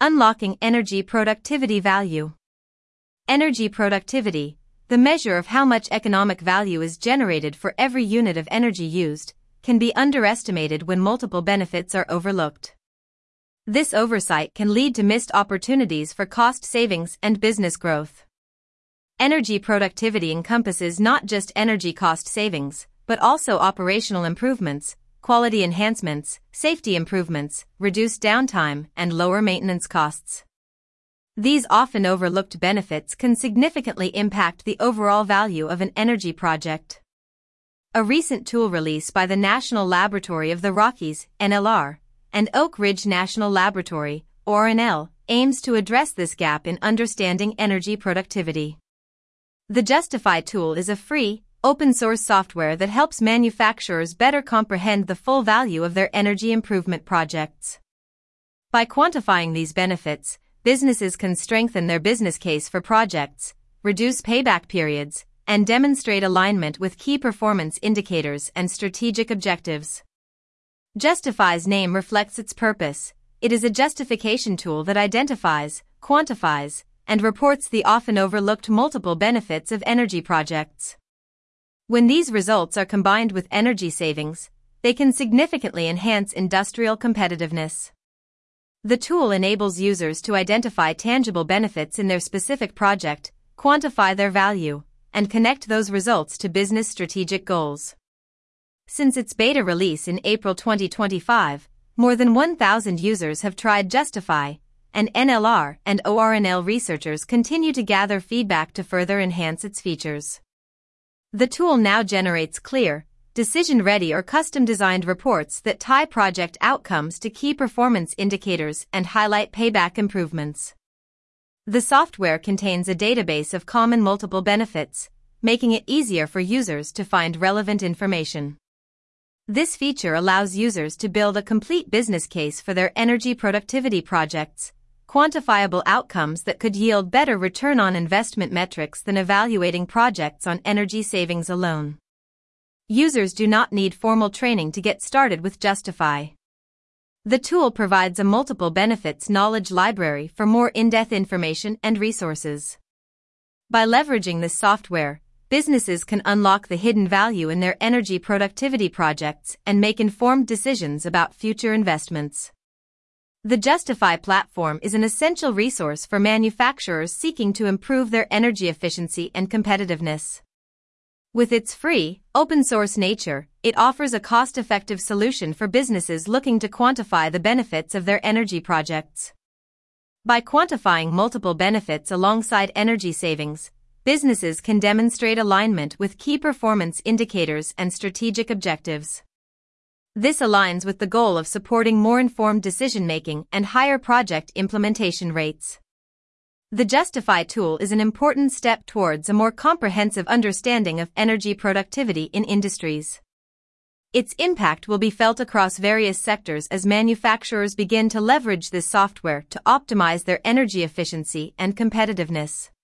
Unlocking energy productivity value. Energy productivity, the measure of how much economic value is generated for every unit of energy used, can be underestimated when multiple benefits are overlooked. This oversight can lead to missed opportunities for cost savings and business growth. Energy productivity encompasses not just energy cost savings, but also operational improvements, quality enhancements, safety improvements, reduced downtime, and lower maintenance costs. These often overlooked benefits can significantly impact the overall value of an energy project. A recent tool release by the National Laboratory of the Rockies, NLR, and Oak Ridge National Laboratory, ORNL, aims to address this gap in understanding energy productivity. The Justify tool is a free, open-source software that helps manufacturers better comprehend the full value of their energy improvement projects. By quantifying these benefits, businesses can strengthen their business case for projects, reduce payback periods, and demonstrate alignment with key performance indicators and strategic objectives. Justify's name reflects its purpose. It is a justification tool that identifies, quantifies, and reports the often overlooked multiple benefits of energy projects. When these results are combined with energy savings, they can significantly enhance industrial competitiveness. The tool enables users to identify tangible benefits in their specific project, quantify their value, and connect those results to business strategic goals. Since its beta release in April 2025, more than 1,000 users have tried Justify, and NLR and ORNL researchers continue to gather feedback to further enhance its features. The tool now generates clear, decision-ready or custom-designed reports that tie project outcomes to key performance indicators and highlight payback improvements. The software contains a database of common multiple benefits, making it easier for users to find relevant information. This feature allows users to build a complete business case for their energy productivity projects, quantifiable outcomes that could yield better return on investment metrics than evaluating projects on energy savings alone. Users do not need formal training to get started with Justify. The tool provides a multiple benefits knowledge library for more in-depth information and resources. By leveraging this software, businesses can unlock the hidden value in their energy productivity projects and make informed decisions about future investments. The Justify platform is an essential resource for manufacturers seeking to improve their energy efficiency and competitiveness. With its free, open-source nature, it offers a cost-effective solution for businesses looking to quantify the benefits of their energy projects. By quantifying multiple benefits alongside energy savings, businesses can demonstrate alignment with key performance indicators and strategic objectives. This aligns with the goal of supporting more informed decision-making and higher project implementation rates. The Justify tool is an important step towards a more comprehensive understanding of energy productivity in industries. Its impact will be felt across various sectors as manufacturers begin to leverage this software to optimize their energy efficiency and competitiveness.